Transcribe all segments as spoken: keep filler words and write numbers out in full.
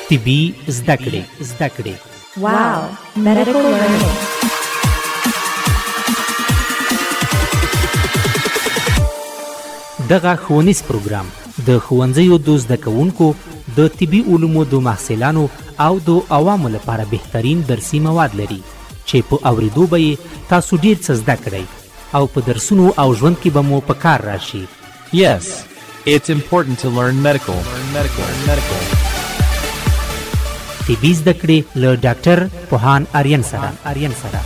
طبي زده کړې زده کړې Wow, medical learning. دغه ښوونیز پروګرام د ښوونځیو د زده کوونکو د طبي علومو د محصلانو او د عوامو لپاره بهترین درسي مواد لري چې په اوریدو به یې تاسو ډیر څه زده کړئ او په درسونو او ژوند کې به مو په کار راشي. Yes, it's important to learn medical. Learn medical. Learn medical. طبي زده کړې له ډاکټر پوهان آریان سره آریان سره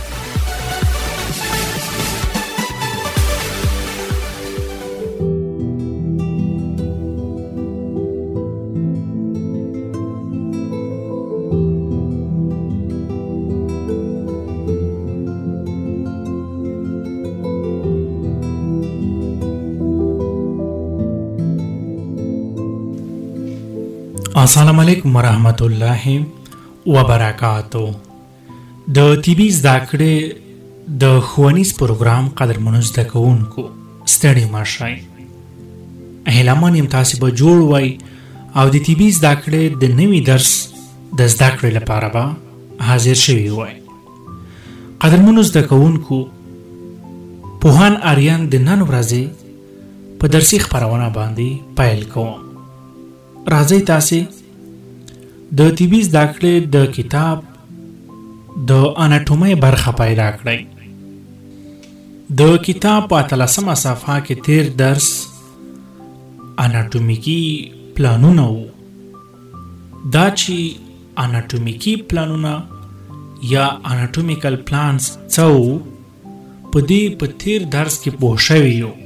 السلام علیکم ورحمت الله وبرکاتو. د طبي زده کړې د ښوونیز پروګرام قدرمنو زده کوونکو ستړي مه شئ. هیله یم تاسې به جوړ وئ او د طبي زده کړې د نوي درس د زده کړې لپاره به حاضر شوي وئ. قدرمنو زده کوونکو، پوهان آریان د نن ورځې په درسي خپرونه باندې پیل کوم. راځئ تاسې د طبي زده کړې د کتاب د اناټومۍ برخه پیدا کړئ. د کتاب په اتلسمه صفحه کې تیر درس اناټومیکي پلانونه وو. دا چې اناټومیکي پلانونه یا اناټومیکل پلانز څه وو، په دې په تیر درس کې پوه شوي یو.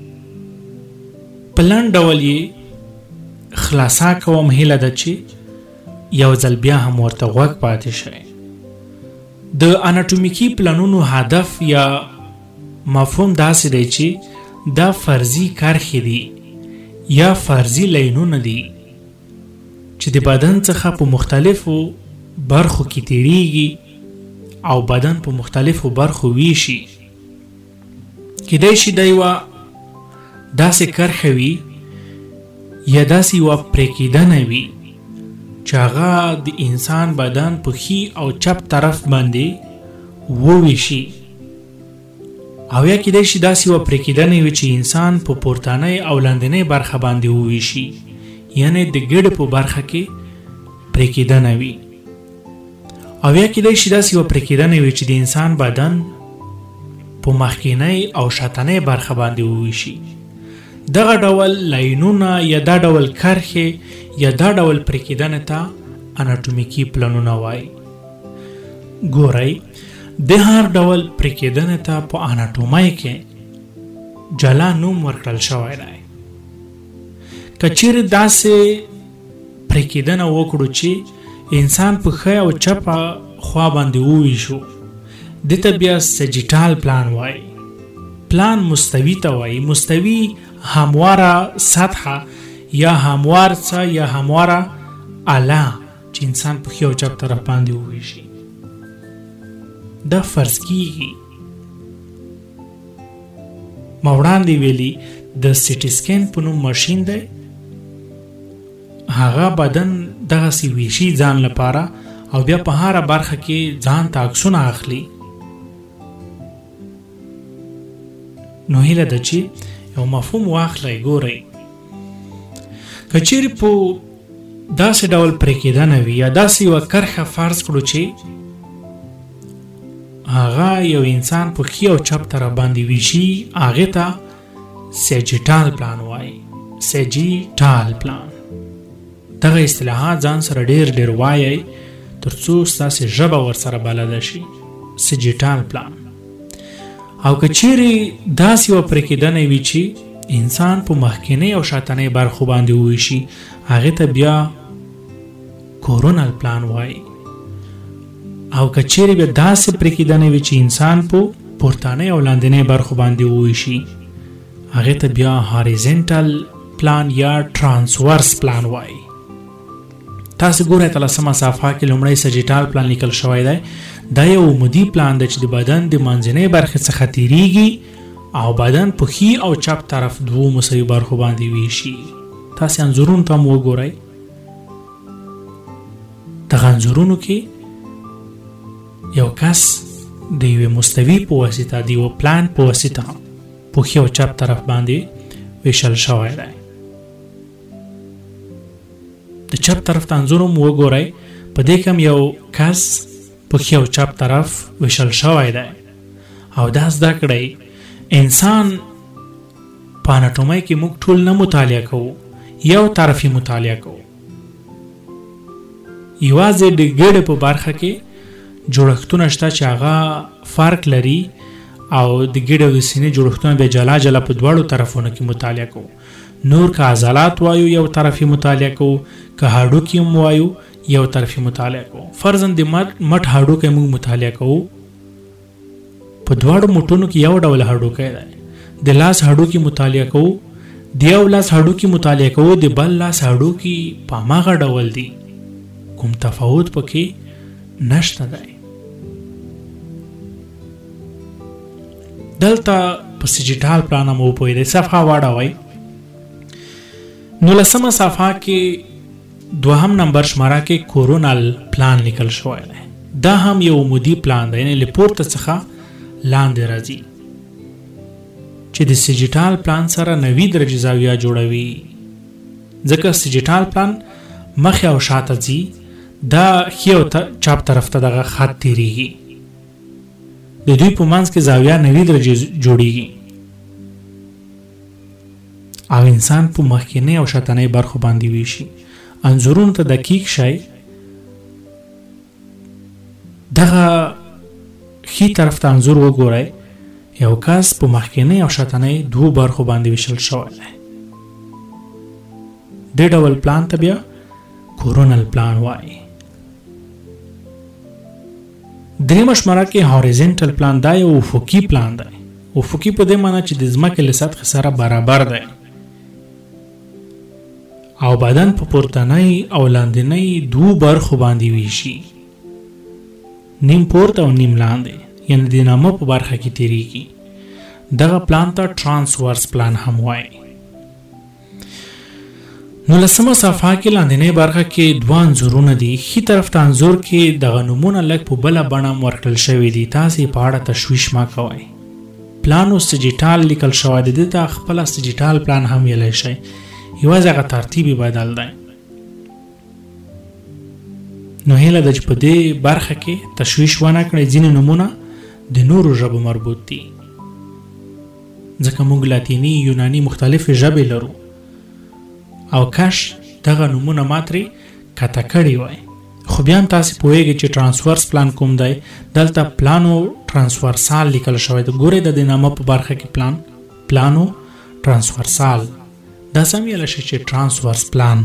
په لنډ ډول یې خلاصه کوم. هیله ده چې یو ځل بیا هم ورته غوږ پاتې شئ. د اناټومیکي پلانونو هدف یا مفهوم داسې دی چې دا فرضي کرښې دي یا فرضي لاینونه دي چې د بدن څخه په مختلفو برخو کې تیریږي او بدن په مختلفو برخو ویشي. کیدای شي دا یوه داسې کرښه وي یا داسې یوه پرېکیدنه وي چې هغه د انسان بدن په ښي او چپ طرف باندې وویشي، او یا کیدای شي داسې یوه پرېکیدنه وي چې انسان په پورتنۍ او لاندنۍ برخه باندې وویشي، یعنی د ګډ په برخه کې پرېکیدنه وي. او یا کیدای شي داسې یوه پرېکیدنه وي چې د انسان بدن په مخکینۍ او شاتنۍ برخه باندې وویشي. دغه ډول لاینونه یا دا ډول کرښې یا دا ډول پرېکیدنې ته اناټومیکي پلانونه وایي. ګورئ، د هر ډول پرېکیدنې ته په اناټومۍ کې جلا نوم ورکړل شوی دی. که چیرې داسې پرېکیدنه وکړو چې انسان په ښی او چپه خوا باندې وویشو، دې ته بیا سجیټال پلان وایي. پلان مستوي ته وایي. مستوي همواره سطحه یا هموار څه یا همواره اله چې انسان په ښي او چپ طرف باندې وویشي. دا فرض کیږي. ما وړاندې ویلي د سیټي سکین په نوم ماشین دی، هغه بدن دغسې ویشي ځان لپاره او بیا په هره برخه کې ځان ته عکسونه اخلي. نو هیله ده چې یو مفهوم واخلئ. ګورئ، که چیرې په داسې ډول پرېکیدنه وي یا داسې یوه کرښه فرض کړو چې هغه یو انسان په ښي او چپ طرف باندې ویشي، هغې ته سیجیټال پلان وایي. سیجیټال پلان. دغه اصطلاحات ځان سره ډېر ډېر وایئ تر څو ستاسې ژبه ورسره بلده شي. سیجیټال پلان. او که چیرې داسې یوه پرېکیدنه وي چې انسان په مخکینۍ او شاتنۍ برخو باندې وویشي، هغې ته بیا کورونل پلان وایي. او که چیرې بیا داسې پرېکیدنه وي چې انسان په پورتنۍ او لاندنۍ برخو باندې وویشي، هغې ته بیا هاریزنټل پلان یا ترانسورس پلان وایي. تاسې ګورئ اتلسمه صفحه کې لومړی سجیټال پلان لیکل شوی دی. دا یو عمودي پلان دی چې د بدن د منځنۍ برخې څخه تیریږي او بدن په ښي او چپ طرف دوو مساوي برخو باندې ویشي. تاسې انځورونو ته هم وګورئ. دغه انځورونو کې یو کس د یوې مستوي په واسطه د یو پلان په واسطه په ښي او چپ طرف باندې ویشل شوی دی. د چپ طرف ته انځور هم وګورئ، په دې کې هم یو کس په ښي او چپ طرف ویشل شوی دی. او دا زده کړئ انسان په اناټومي کې موږ ټول نه مطالعه کوو، یو طرفي مطالعه کوو. یوازې د ګېډې په برخه کې جوړښتونه شته چې هغه فرق لري او د ګېډې او د سینې جوړښتونه بیا جلا جلا په دواړو طرفونو کې مطالعه کوو. نور که عضلات وایو یو طرفي مطالعه کوو، که هډوکي هم وایو یو طرفي مطالعه کوو. فرضاً د مټ هډوکی موږ مطالعه کوو، په دواړو مټونو کې یو ډول هډوکی دی. د لاس هډوکي مطالعه کوو، د یو لاس هډوکي مطالعه کوو، د بل لاس هډوکي په هماغه ډول دي، کوم تفاوت پکې نشته دی. دلته په سیجیټال پلان هم وپوهېدئ، صفحه واړوئ. نولسمه صفحه کې دوهم نمبر شماره کې کورونل پلان لیکل شوی دی. دا هم یو عمودي پلان دی، یعنې له پورته څخه لاندې راځي، چې د سیجیټال پلان سره نوي درجې زاویه جوړوي. ځکه سیجیټال پلان مخې او شاته ځي، دا ښي او چپ طرف ته دغه خط تیریږي، د دوی په منځ کې زاویه نوي درجې جوړیږي او انسان په مخکینی او شاتنی برخو باندې ویشي. انځورونو ته دقیق شئ. دغه ښي طرف ته انځور وګورئ، یو کس په مخکینی او شاتنی دوو برخو باندې ویشل شوی دی. دې ډول پلان ته بیا کورونل پلان وایي. دریمه شماره کې هوریزنټل پلان دا یو افقي پلان دی. افقي په دې معنی چې د ځمکې له سطح سره برابر دی او بدن په پورتنۍ او لاندنۍ دوو برخو باندې ویشي، نیم پورته او نیم لاندې، یعنې د نامه په برخه کې تیریږي. دغه پلان ته ترانسورس پلان هم وایي. نولسمه صفحه کې لاندنۍ برخه کې دوه انځورونه دي. ښي طرف ته انځور کې دغه نومونه لږ په بله بڼه ورکړل شوي دي. تاسې په اړه تشویش مه کوئ. پلان او سیجیټال لیکل شوی دی، دې ته خپله سیجیټال پلان هم ویلی شئ، یوازې هغه ترتیب یې بدل دی. نو هیله ده چې په دې برخه کې تشویش ونه کړئ. ځینې نومونه د نورو ژبو مربوط دي، ځکه موږ لاتیني، یوناني مختلفې ژبې لرو او کش دغه نومونه ما ترې کته کړي وای. خو بیا هم تاسې پوهېږئ چې ترانسورس پلان کوم دی. دلته پلانو ترانسورسال لیکل شوی دی. ګورئ د دې نامه په برخه کې پلان پلانو ترانسورسال، دا سم ویلی شي چې ترانسورس پلان.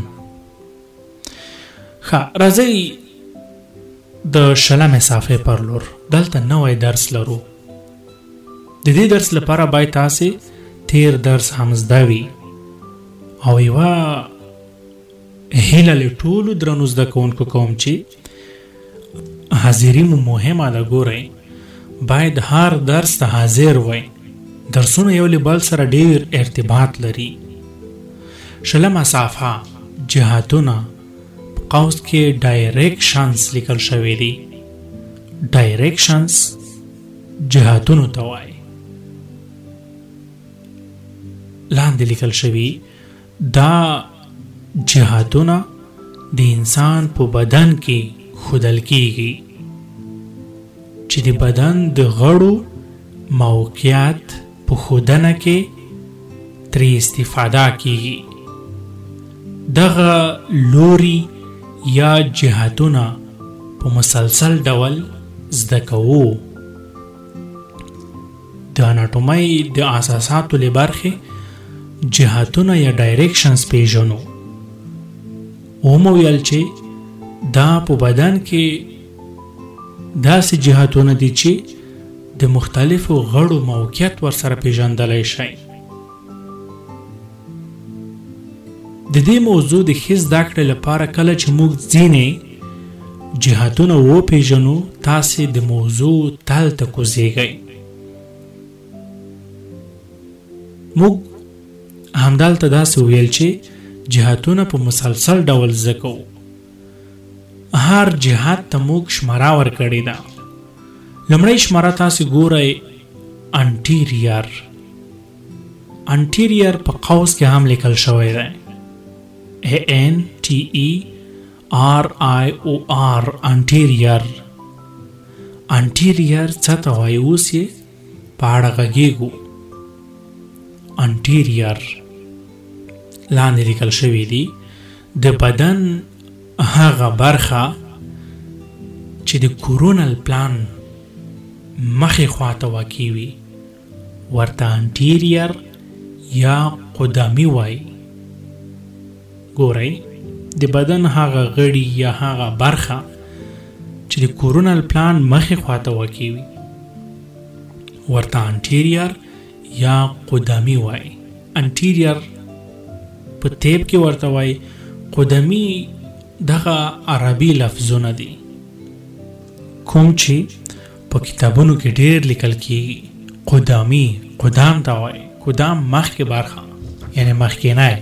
ښه، راځئ د شلمې صفحې پر لور. دلته نوی درس لرو. د دې درس لپاره باید تاسې تیر درس هم زده وي او یوه هیله له ټولو درنو زده کوونکو کوم چې حاضري مو مهمه ده. ګورئ، باید هر درس ته حاضر وئ. درسونه یو له بل سره ډیر ارتباط لري. شلمه صفحه جهاتونه په قوس کې ډایریکشنز لیکل شوی دي. ډایریکشنز جهاتونو ته وایي. لاندې لیکل شوی دا جهاتونه د انسان په بدن کې ښودل کیږي چې د بدن د غړو موقعیت په ښودنه کې ترې استفاده کیږي. دغه لوري یا جهاتونه په مسلسل ډول زده کوو. د اناټومي د اساساتو له برخې جهاتونه یا ډایریکشنز پیژنو. اومو ویل چې دا په بدن کې داسې جهاتونه دي چې د مختلفو غړو موقعیت ورسره پیژندلی شي. د دې موضوع د ښې زده کړې لپاره کله چې موږ ځینې جهاتونه وپیژنو، تاسې د موضوع تل ته کوزیږئ. موږ همدلته داسې ویل چې جهاتونه په مسلسل ډول زده کوو. هر جهات ته موږ شماره ورکړې ده. لومړی شماره تاسې ګورئ انټیریر. انټیریر په قوس کې هم لیکل شوی دی. A N T E R I O R انټیریر. انټیریر څه ته وایي اوس یې په اړه غږیږو. انټیریر لاندې لیکل شوی دی د بدن هغه برخه چې د کورونل پلان مخې خواته واقع وي ورته انټیریر یا قدامي وایي. ګورئ د بدن هغه غړي یا هغه برخه چې د کورونل پلان مخې خواته واقع وي ورته انټیریر یا قدامي وایي. انټیریر په تیب کې ورته وایي. قدامي دغه عربي لفظونه دي کوم چې په کتابونو کې ډېر لیکل کېږي. قدامي قدام ته وایي. قدام مخکې برخه یعنی مخکینی.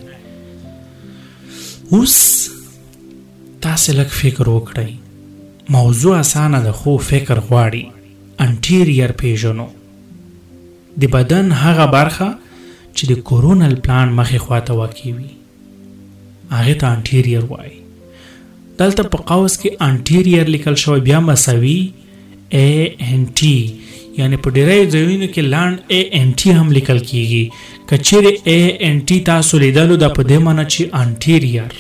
اوس تاسې لږ فکر وکړئ. موضوع اسانه ده خو فکر غواړي. انټیریر پیژنو د بدن هغه برخه چې د کورونل پلان مخې خواته واقع وي هغې ته انټیریر وایي. دلته په قوس کې انټیریر لیکل شوی بیا مساوي A N T یعنی په ډیری ځایونو کې لاند A N T هم لیکل کیږي. که چیرې A N T تاسو لیدلو دا په دې معنی چې انټیریر.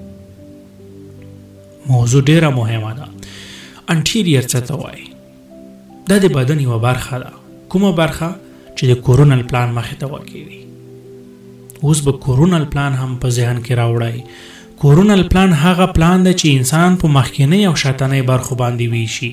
موضوع ډیره مهمه ده. انټیریر څه ته وایي؟ دا د بدن یوه برخه ده. کومه برخه چې د کورونل پلان مخې ته واقع وي. اوس به کورونل پلان هم په ذهن کې راوړئ. کورونل پلان هغه پلان دی چې انسان په مخکینی او شاتنی برخو باندې ویشي.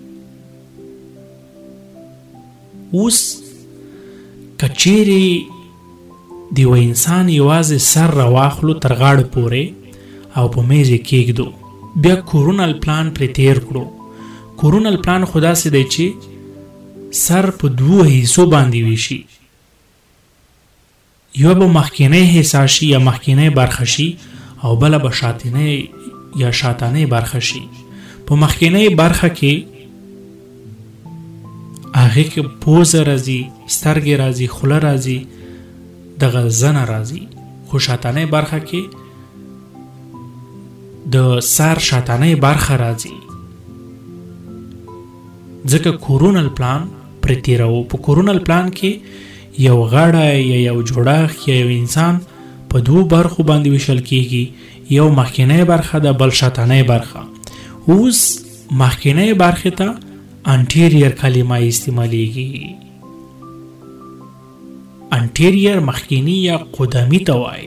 اوس که چیرې د یو انسان یوازې سر راواخلو تر غاړه پورې او په میز یې کېږدو بیا کورونل پلان پرې تیر کړو. کورونل پلان خو داسې دی چې سر په دوو حصو باندې ویشي. یو به مخکینی حصه شي یا مخکینی برخه شي او بله به شاتنی یا شاتنی برخه شي. په مخکینی برخه کې هغې کې پوزه راځي، سترګې راځي، خوله راځي، دغه زنه راځي. خو شاتنی برخه کې د سر شاتنی برخه راځي ځکه کورونل پلان پرې تیرو. په کورونل پلان کې یو غړی یا یو جوړښت یا یو انسان په دوو برخو باندې ویشل کیږي. یو مخکینی برخه ده بل شاتنی برخه. اوس مخکینی برخه ته انټیریر کلمه استعمالیږي. انټیریر مخکینی یا قدمی ته وایي.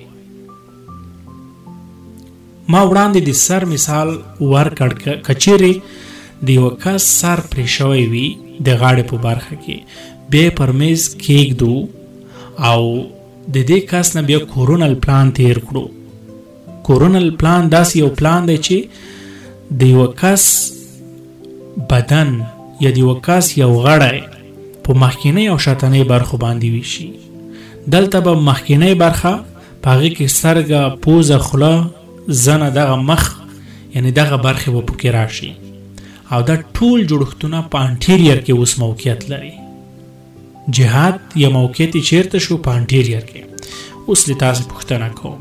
ما وړاندې د سر مثال ورکړ. که چیرې د یو کس سر پرې شوی وي د غاړې په برخه کې بیا پر میز کېږدو او د دې کس نه بیا کورونل پلان تیر کړو. کورونل پلان داسې یو پلان دی چې د یو کس بدن یا د یو کس یو غړی په مخکینی او شاتنی برخو باندې ویشي. دلته به مخکینی برخه په هغې کې سترګه، پوزه، خوله، زنه، دغه مخ یعنی دغه برخې به پکې راشي او دا ټول جوړښتونه په انټیریر کې اوس موقعیت لري. جهات یا موقعیت یې چیرته شو؟ په انټیریر کې. اوس د تاسې پوښتنه کوم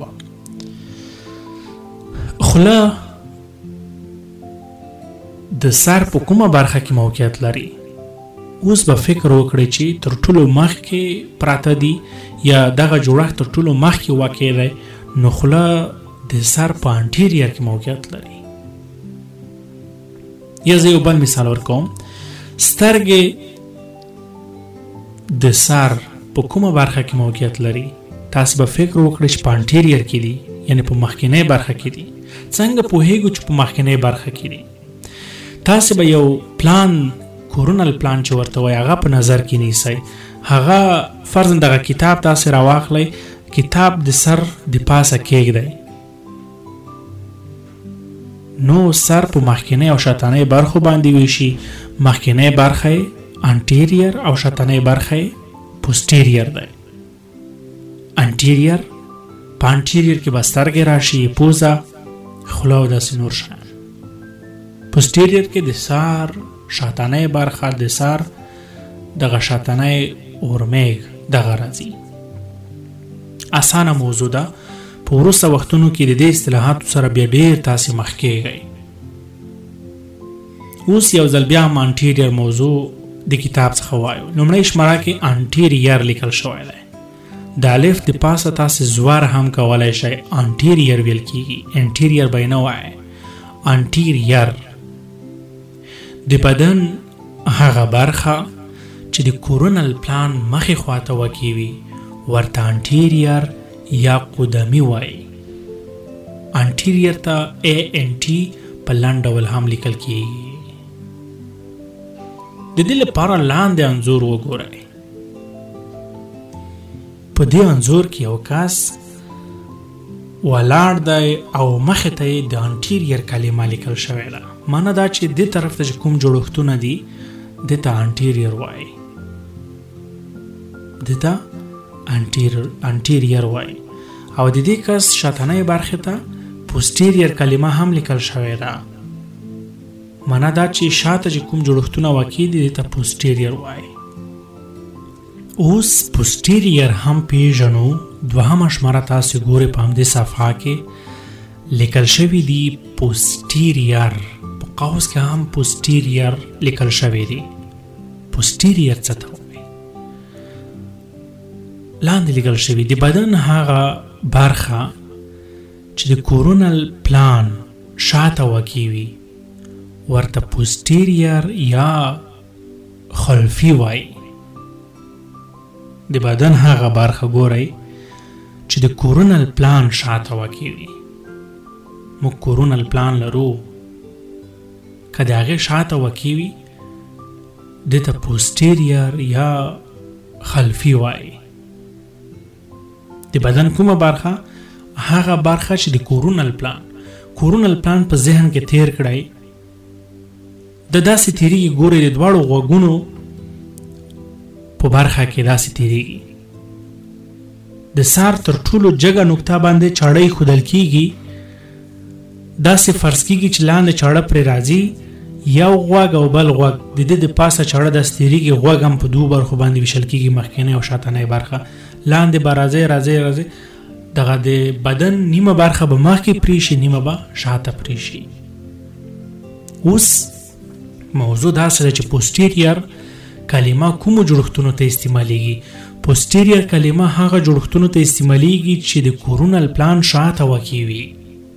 خوله د سر په کومه برخه کې موقعیت لري؟ اوس به فکر وکړئ چې تر ټولو مخکې پراته دي یا دغه جوړښت تر ټولو مخکې واقع دی نو خوله د سر په انټیریر کې موقعیت لري. یا زه یو بل مثال ورکوم. سترګې د سر په کومه برخه کې موقعیت لري؟ تاسو به فکر وکړئ چې په انټیریر کې دي یعنی په مخکینی برخه کې دي. څنګه پوهیږو چې په مخکینی برخه کې دي؟ تاسو به یو پلان کورونل پلان چې ورته وایي هغه په نظر کې نیسئ. هغه فرضاً دغه کتاب تاسو راواخلئ، کتاب د سر د پاسه کېږدئ نو سر په مخکینی او شاتنی برخو باندې ویشي. مخکینی برخه انټیریر او شاتنی برخه پوسټیریر دی. انټیریر په انټیریر کې به سترګې راشي، پوزه، خوله او داسې نور شیان. پوسټیریر کې د سار شاتنۍ برخه د سار دغه شاتنۍ اورمیږ دغه راځي. اسانه موضوع ده. په وروسته وختونو کې د دې اصطلاحاتو سره بیا ډېر تاسې مخ کېږئ. اوس یو ځل بیا هم انټیریر موضوع د کتاب څخه وایو. لومړی شماره کې انټیریر لیکل شوی دی. د الف د پاسه تاسې زوار هم کولی شئ. انټیریر ویل کېږي، انټیریر به یې نه وایئ. انټیریر د بدن هغه برخه چې د کورونل پلان مخې خواته واقع وي ورته انټیریر یا قدمی وایي. انټیریر ته ای ان ټي په لنډ ډول هم لیکل کېږي. د دې لپاره لاندې انځور وګورئ. په دې انځور کې یو کس ولاړ دی او مخې ته یې د انټیریر کلمه لیکل شوې ده. معنی دا چې دې طرف ته چې کوم جوړښتونه دي دې ته انټیریر وایي. دې ته انټیریر وایي. او د دې کس شاتنۍ برخې ته پوسټیریر کلمه هم لیکل شوې ده. معنی دا چې شاته چې کوم جوړښتونه واقع دي دې ته پوسټیریر وایي. اوس پوسټیریر هم پیژنو. دوهمه شماره تاسې ګورئ په همدې صفحه کې لیکل شوي دي پوسټیریر. په قوس کې هم پوسټیریر لیکل شوی دی. پوسټیریر څه ته وایي؟ لاندې لیکل شوي د بدن هغه برخه چې د کورونل پلان شاته واقع وي ورته پوسټیریر یا خلفي وایي. د بدن هغه برخه ګورئ چې د کورونل پلان شاته واقع وي. موږ کورونل پلان لرو، که د هغې شاته واقع وي دې ته پوسټیریر یا خلفي وایي. د بدن کومه برخه؟ هغه برخه چې د کورونل پلان کورونل پلان په ذهن کې تیر کړئ. د داسې تیریږي، ګورئ د دواړو غوږونو په برخه کې داسې تیریږي. د سار تر ټولو جګه نقطه باندې چاړه ایښودل کېږي. داسې فرض کېږي چې لاندې چاړه پرې راځي، یو غوږ او بل غوږ د دې د پاسه چاړه داسې تیریږي. غوږ هم په دوو برخو باندې ویشل کېږي، مخکینۍ او شاتنۍ برخه. لاندې به راځي راځي راځي دغه د بدن نیمه برخه به مخکې پرېشي، نیمه به شاته پرېشي. اوس موضوع داسې ده چې پوسټیریر کلمه کومو جوړښتونو ته استعمالیږي؟ پوسټیریر کلمه هغه جوړښتونو ته استعمالیږي چې د کورونل پلان شاته واقع وي.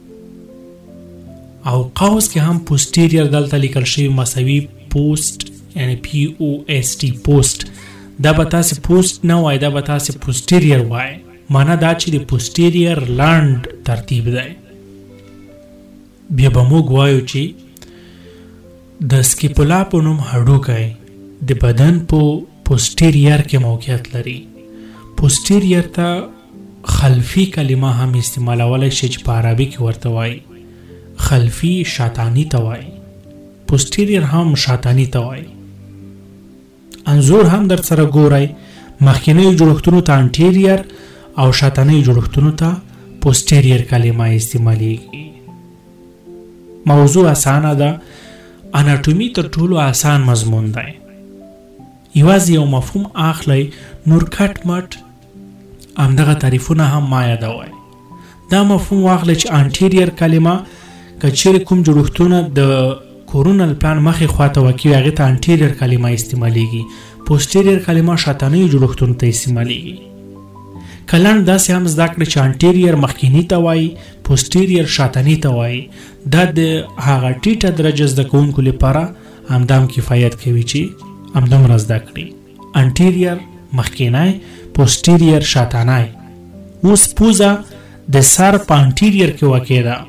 او قوس کې هم پوسټیریر دلته لیکل شوی مساوي پوسټ، یعنی پی او اس ټي پوسټ. دا به تاسې پوسټ نه وای، دا به تاسې پوسټیریر وای. معنی دا چې د پوسټیریر لاند ترتیب دی. بیا به موږ وایو چې د سکیپولا په نوم هډوکی د بدن په پوسټیریر کې موقعیت لري. پوسټیریر ته خلفي کلمه هم استعمالولی شي چې په عربي کې ورته وایي. خلفي شاتانی ته وایي، پوسټیریر هم شاتانی ته وایي. انځور هم در سره ګورئ. مخکینیو جوړښتونو ته انټیریر او شاتنیو جوړښتونو ته پوسټیریر کلمه استعمالیږي. موضوع اسانه ده. اناټومي تر ټولو آسان مضمون دی. یوازې یو مفهوم اخلئ، نور کټ مټ همدغه تعریفونه هم ما یادوئ. دا مفهوم واخلئ چې انټیریر کلمه که چیرې کوم جوړښتونه د کورونل پلان مخې خواته واقع وي هغې ته انټیریر کلمه استعمالیږي. پوسټیریر کلمه شاتنیو جوړښتونو ته استعمالیږي. که لنډ داسې هم زده کړئ چې انټیریر مخکیني ته وایي، پوسټیریر شاتني ته وایي. دا د هغه ټیټه درجه زده کوونکو لپاره همدام کفایت کوي چې همدومره زده کړي. انټیریر مخکینی، پوسټیریر شاتنی. اوس پوزه د سر په انټیریر کې واقع ده،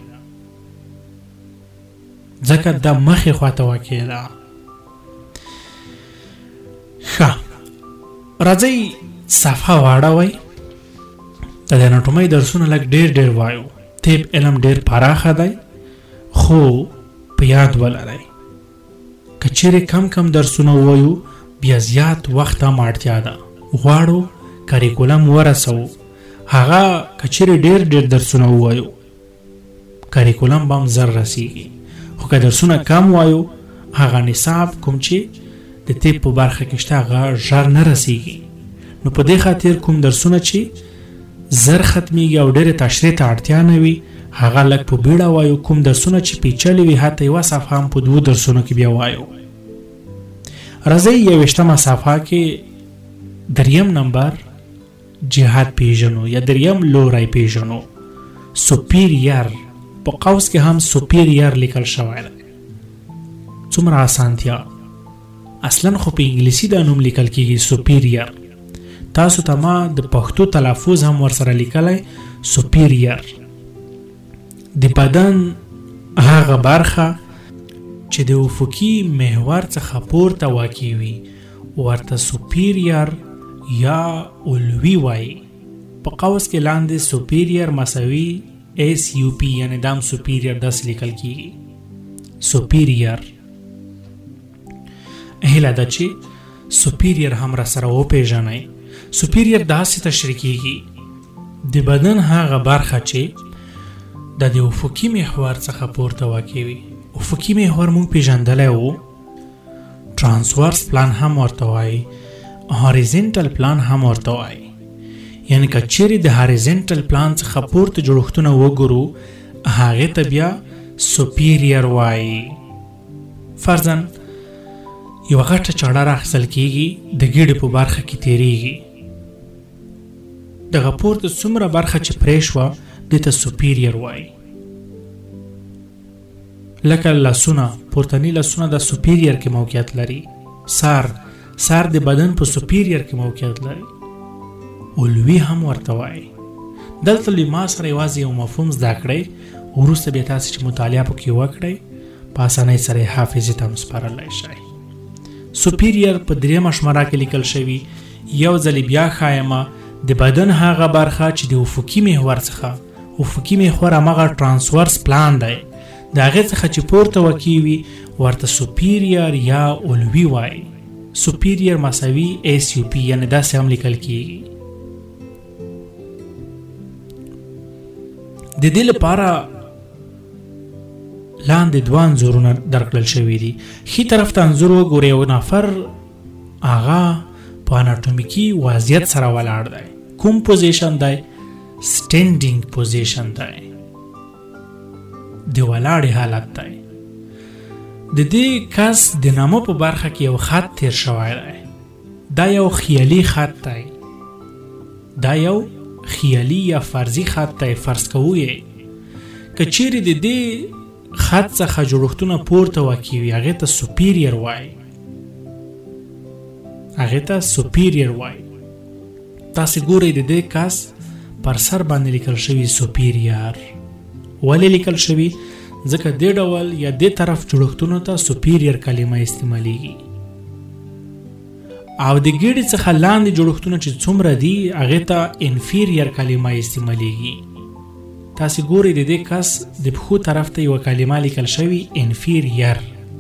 ځکه د مخې خواته واقع ده. ښه، راځئ صفحه واړوئ. د اناټومۍ درسونه لږ ډېر ډېر وایو. طب علم ډېر پراخه دی، خو په یاد ولرئ که چیرې کم کم درسونه ووایو بیا زیات وخت هم اړتیا ده. غواړو کریکولم ورسوو. هغه که چیرې ډېر ډېر درسونه ووایو کریکولم به هم زر رسیږي. خو خو که درسونه کم وایو هغه نصاب کوم چې د طب په برخه کې شته هغه ژر نه رسیږي. نو په دې خاطر کوم درسونه چې زر ختمیږي او ډېرې تشریح ته اړتیا نه وي هغه لږ په بیړه وایو. کوم درسونه چې پیچلي وي حتی یوه صفحه هم په دوو درسونو کې بیا وایو. راځئ یویشتمه صفحه کې دریم نمبر جهاد پیژنو یا دریم لوری پیژنو. سوپیریر په قوس کې هم سوپیریر لیکل شوی دی. څومره اسانتیا. اصلا خو په انګلیسي دا نوم لیکل کېږي سوپیریر. تاسو ته ما د پښتو تلفظ هم ورسره لیکلی سوپیریر. د بدن هغه برخه چې د افقي محور څخه پورته واقع وي ورته سوپیریر یا علوي وایي. په قوس کې لاندې سوپیریر مساوي ایس یو پی یعنی دام سوپیریر داسې لیکل کېږي سوپیریر. هیله ده چې سوپیریر هم را سره وپېژنئ. سوپیریر داسې تشریح کېږي د بدن هغه برخه چې د د افقي محور څخه پورته واقع وي. افقي محور مونږ پېژندلی وو. ترانسورس پلان هم ورته وایي، هاریزنټل پلان هم ورته وایي. یعنی که چیرې د هاریزنټل پلان څخه پورته جوړښتونه وګورو هغې ته بیا سوپیریر وایي. فرضاً یوه غټه چاړه راخیستل کېږي د ګیډې په برخه کې تېرېږي. دغه پورته څومره برخه چې پرې شوه دې ته سوپیریر وایي. لکه لاسونه، پورتني لاسونه د سوپیریر کې موقعیت لري. سر سر د بدن په سوپیریر کې موقعیت لري. علوي هم ورته وایي. دلته له ما سره یوازې یو مفهوم زده کړئ، وروسته بیا تاسې چې مطالعه پکې وکړئ په اسانۍ سره یې حافظې ته هم سپارلی شئ. سوپیریر په دریمه شماره کې لیکل شوي. یو ځلې بیا ښایمه د بدن هغه برخه چې د افقي محور څخه، افقي محور همغه ترانسورس پلان دی، د هغې څخه چې پورته واقع وي ورته سوپیریر یا علوي وایي. سوپیریر مساوي ایس یو پی یعنې داسې هم لیکل کېږي. د دې لپاره لاندې دوه انځورونه درکړل شوي دي. ښي طرف ته انځور وګورئ، یو نفر هغه په اناټومیکي وضعیت سره ولاړ دی. کوم پوزیشن دی؟ سټینډینګ پوزیشن دی، د ولاړې حالت دی. د دې کس د نامه په برخه کې یو خط تیر شوی دی. دا یو خیالي خط دی. دا یو خیالي یا فرضي خط دی. فرض کوو یې که چیرې د دې خط څخه جوړښتونه پورته واقع وي هغې ته سوپیریر وایي. هغې ته سوپیریر وایي. تاسې ګورئ د دې کس پر سر باندې لیکل شوي سوپیریر. ولې لیکل شوي؟ ځکه دې ډول یا دې طرف جوړښتونو ته سوپیریر کلمه استعمالیږي. او د ګیډې څخه لاندې جوړښتونه چې څومره دي هغې ته انفیریر کلمه استعمالیږي. تاسې ګورئ د دې کس د پښو طرف ته یوه کلمه لیکل شوي انفیریر.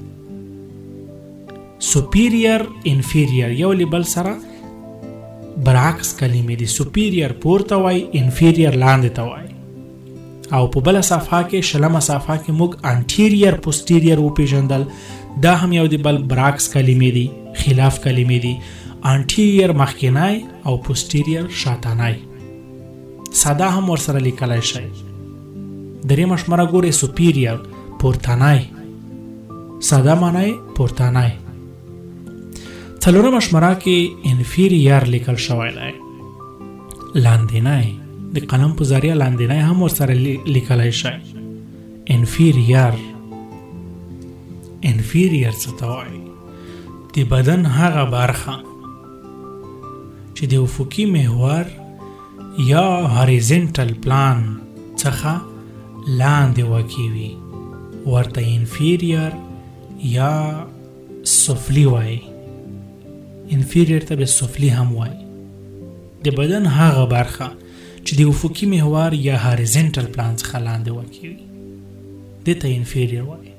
سوپیریر انفیریر یو له بل سره برعکس کلمې دي. سوپیریر پورته وایي، انفیریر لاندې ته وایي. او په بله صفحه کې شلمه صفحه کې موږ انټیریر پوسټیریر وپېژندل. دا هم یو د بل برعکس کلمې دي، خلاف کلمې دي. انټیریر مخکینی او پوسټیریر شاتنی. ساده هم ورسره لیکلی شئ. دریمه شماره ګورئ سوپیریر پورتنی. ساده معنی پورتنی. څلورمه شماره کې انفیریر لیکل شوی دی. لاندینی د قلم په ذریعه لاندینی هم ورسره لیکلی شئ. انفیریر. انفیریر څه ته وایي؟ د بدن هغه برخه چې د افقي محور یا هاریزنټل پلان څخه لاندې واقع وي ورته انفیریر یا سفلی وایي. انفیریر ته به سفلی هم وایي. د بدن هغه برخه چې د افقي محور یا هاریزنټل پلان څخه لاندې واقع وي دې ته انفیریر وایي.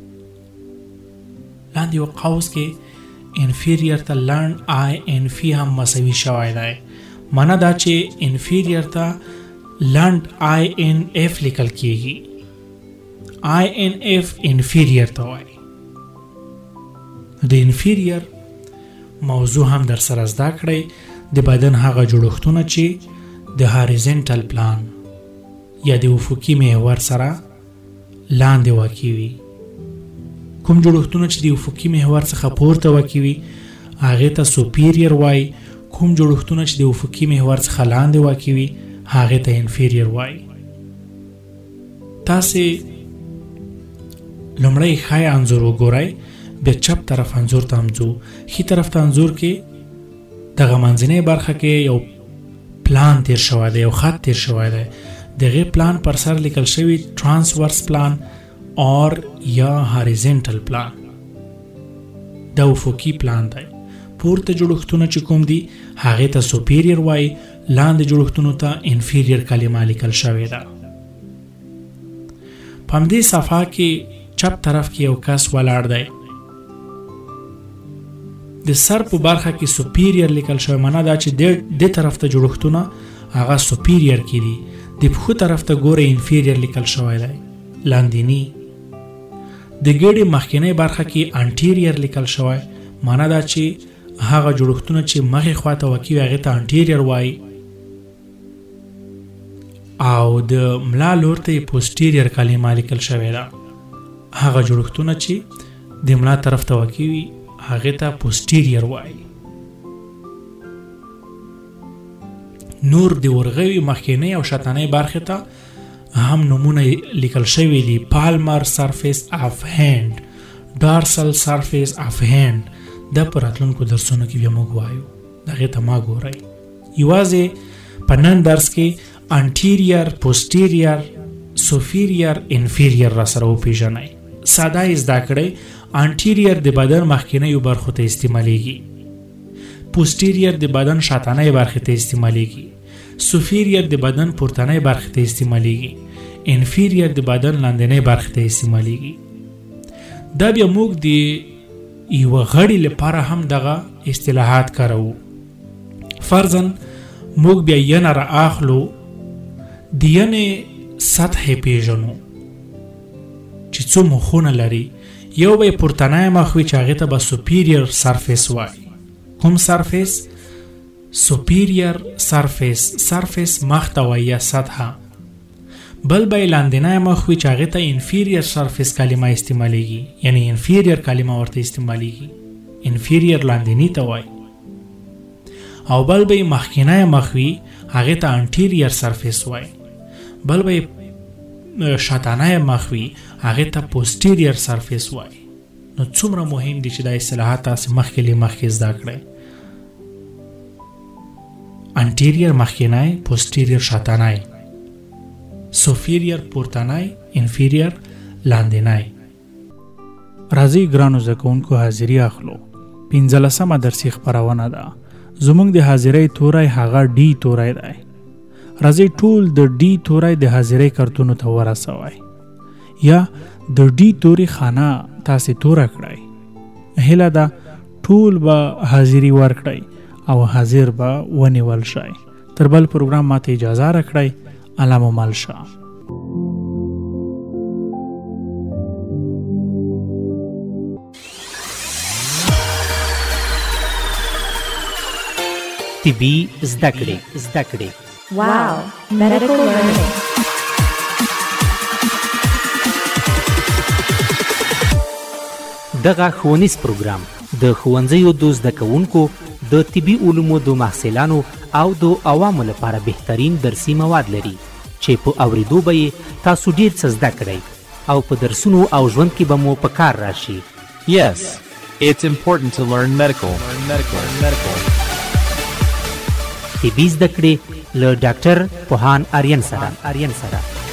لاندې یو قوس کې انفیریر ته لنډ آی ان فی هم مساوي شوی دی. معنا دا چې انفیریر ته لنډ آی ان اف لیکل کېږي آی ان اف انفیریر ته وایي. د انفیریر موضوع هم در سره زده کړئ، د بدن هغه جوړښتونه چې د هاریزنټل پلان یا د افقي محور سره لاندې واقع وي. کوم جوړښتونه چې د افقي محور څخه پورته واقع وي هغې ته سوپیریر وایي. کوم جوړښتونه چې د افقي محور څخه لاندې واقع وي هغې ته انفیریر وایي. تاسې لومړی ښی انځور وګورئ، بیا چپ طرف انځور ته هم ځو. ښي طرف ته انځور کې دغه منځنۍ برخه کې یو پلان تیر شوی دی، یو خط تیر شوی دی. د هغې پلان پر سر لیکل شوي ترانسورس پلان اور یا هاریزنټل پلان. دا افقي پلان دی. پورته جوړښتونه چې کوم دي هغې ته سوپیریر وایي، لاندې جوړښتونو ته انفیریر کلمه لیکل شوې ده. په همدې صفحه کې چپ طرف کې یو کس ولاړ دی. د سر په برخه کې سوپیریر لیکل شوی، معنا دا چې دې طرف ته جوړښتونه هغه سوپیریر کې دي. د پښو طرف ته ګوره انفیریر لیکل شوی دی، لاندینی. د ګېډې مخکینۍ برخه کې انټیریر لیکل شوی، معنا دا چې هغه جوړښتونه چې مخې خواته واقع وي هغې ته انټیریر وایي. او د ملا لور ته یې پوسټیریر کلمه لیکل شوې ده. هغه جوړښتونه چې د ملا طرف ته واقع وي هغې ته پوسټیریر وایي. نور د ورغوي مخکینۍ او شاتنۍ برخې ته هم نومونه لیکل شوي دي. پالمر سرفیس اف هینډ، ډارسل سرفیس اف هینډ. دا په راتلونکو درسونو کې بیا موږ وایو، هغې ته ما ګورئ. یوازې په نن درس کې انټیریر، پوسټیریر، سوفیریر، انفیریر را سره وپېژنئ. ساده یې زده کړئ. انټیریر د بدن مخکینیو برخو ته استعمالیږي، پوسټیریر د بدن شاتنۍ برخې ته استعمالیږي، سوفیریر د بدن پورتنۍ برخې ته استعمالیږي، انفیریر د بدن لاندنۍ برخې ته استعمالیږي. دا بیا موږ د یوه غړي لپاره هم دغه اصطلاحات کاروو. فرضاً موږ بیا ینه را اخلو، د ینې سطحې پیژنو چې څو مخونه لري. یو به یې پورتنی مخ وي چې هغې ته به سوپیریر سرفیس وایي. کوم سرفیس؟ سوپیریر سرفیس. سرفیس مخ ته وایي یا سطحه. بل به یې لاندنی مخ وي چې هغې ته انفیریر سرفیس کلمه استعمالیږي، یعنی انفیریر کلمه ورته استعمالیږي. انفیریر لاندني ته وایي. او بل به یې مخکینی مخ وي هغې ته انټیریر سرفیس وایي. بل به یې شاتنی مخ وي هغې ته پوسټیریر سرفیس وایي. نو څومره مهم دي چې دا اصطلاحات تاسې مخکې له مخکې زده کړئ. انټیریر مخکینی، پوسټیریر شاتنی، سوفیریر پورتنی، انفیریر لاندنی. راځئ ګرانو زده کوونکو حاضري اخلو. پنځلسمه درسي خپرونه ده. زموږ د حاضرۍ توری هغه ډي توری دی. راځئ ټول د ډي توری د حاضرۍ کارتونو ته ورسوئ یا د ډي توري خانه تاسې توره کړئ. هیله ده ټول به حاضري ورکړئ او حاضر به ونیول شئ. تر بل پروګرام ماته اجازه راکړئ. الله مو مل شه. طبي زده کړې زده کړې Wow, medical learning. دغه ښوونیز پروګرام د ښوونځیو د زده کوونکو د طبي علومو د محصلانو او د عوامو لپاره بهترین درسي مواد لري چې په اورېدو به یې تاسو ډېر څه زده کړئ او په درسونو او ژوند کې به مو په کار راشي. Yes, it's important to learn medical. Learn medical. Learn medical. طبي زده کړې له ډاکټر پوهان آرین سره آرین سره